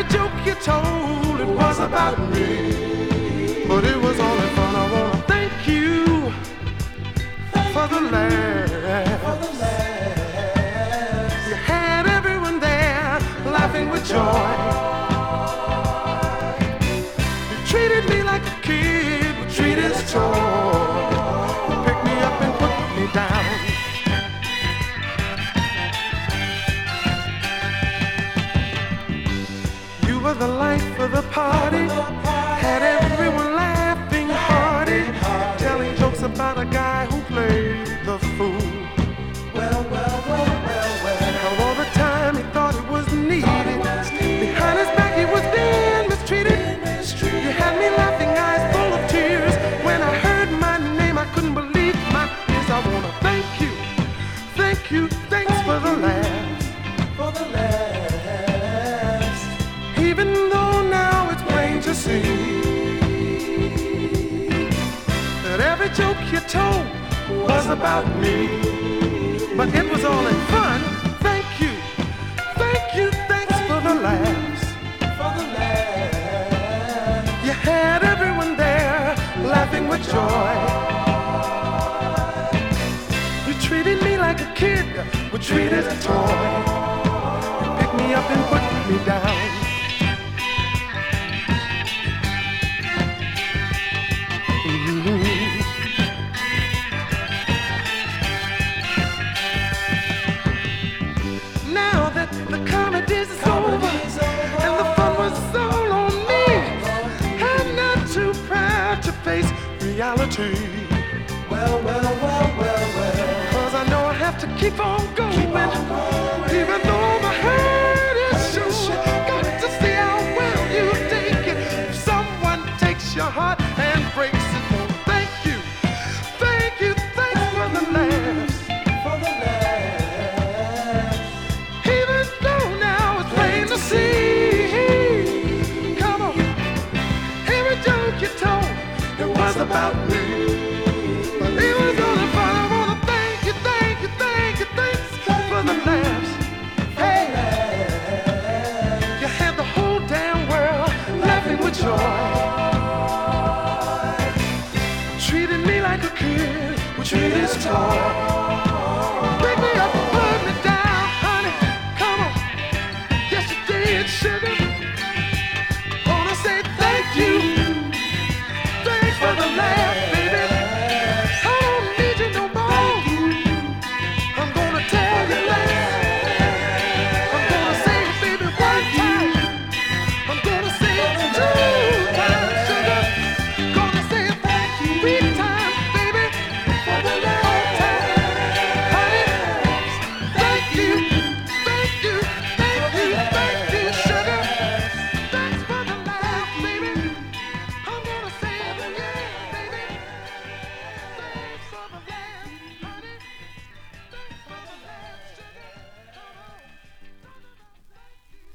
every joke you told, it was about me. But it was all in fun. I wanna thank you for the laughs. You had everyone there laughing with joy. You treated me like a kid would treat his toy. You picked me up and put me down. You were the life of the party, had everyone laughing hearty, telling jokes about a guy who played the fool. How all the time he thought it was needed, behind his back he was being mistreated. You had me laughing, eyes full of tears. When I heard my name, I couldn't believe my ears. I wanna thank you, thanks for the laughs. Even though now it's plain to see that every joke you told was about me, but it was all in fun. Thank you, thanks for the laughs. You had everyone there laughing with joy. You treated me like a kid would treat his toy. You picked me up and put me down. Now that the comedy's over and the fun was all on me, I'm not too proud to face reality. Cause I know I have to keep on going, even though my head is sure. Got to see how well you take it. If someone takes your heart and breaks it, well, thank you, thanks for the laughs. Even though now it's plain to see, come on, every joke you told, it was about me. But it was all in fun. I wanna thank you, thanks for the laughs. Hey, you had the whole damn world laughing with joy. Treated me like a kid would treat his toy.